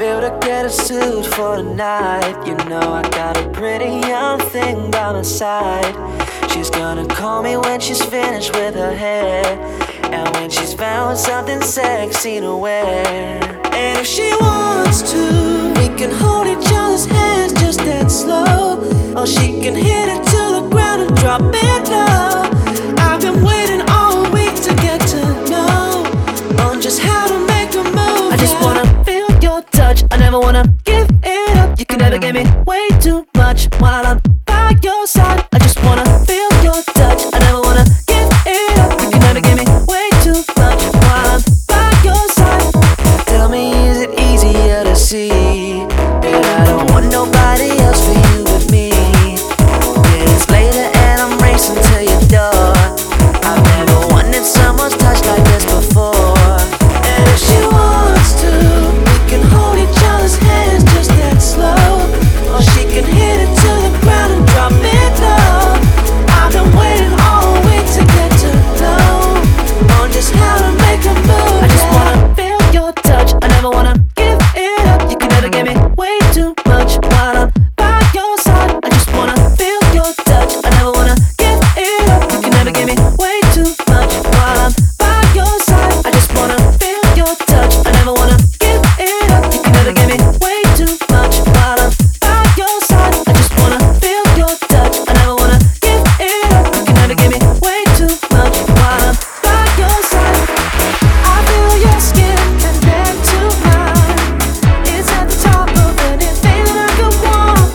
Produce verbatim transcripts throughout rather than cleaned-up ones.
able to get a suit for tonight. You know I got a pretty young thing by my side. She's gonna call me when she's finished with her hair, and when she's found something sexy to wear. And if she wants to, we can hold each other's hands just that slow, or she can hit it to the ground and drop it low. I've been waiting all week to get to know on just how to make a move. I just yeah. wanna feel your touch, I never wanna give it up. You can never give me way too much while I'm by your side. I just wanna feel your touch, I never wanna give it up. You can never give me way too much while I'm by your side. Tell me, is it easier to see that I don't want nobody else for you with me? Yeah, it's later and I'm racing to your door. I've never wanted someone's touch like this before. And if she wants to, we can hold each other's hands just that slow, or she can hit it to the ground and drop it low. I've been waiting all week to get to know on just how to make a move. I just wanna feel your touch, I never wanna give it up. You can never give me way too much while I'm by your side. I just wanna feel your touch, I never wanna give it up. You can never give me way too much while I'm by your side. I just wanna feel your touch, I never wanna give it up. You can never give me way too much while I'm by your side. I just wanna feel your touch, I never wanna give it up. You can never give me way too much while I'm by your side. I feel your skin and neck to mine. It's at the top of anything that I could want.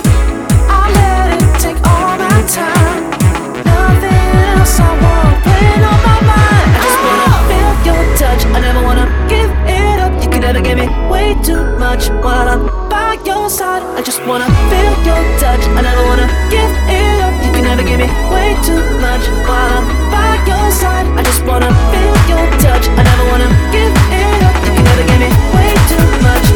I let it take all my time. Nothing else I want playing on my mind. I just wanna feel your touch, I never wanna give it up. You can never give me way too much while I'm by your side. I just wanna feel your touch, I never wanna give it up. You can never give me way too much while I'm by your side. I just wanna feel your touch, I never wanna give it up. You can never give me way too much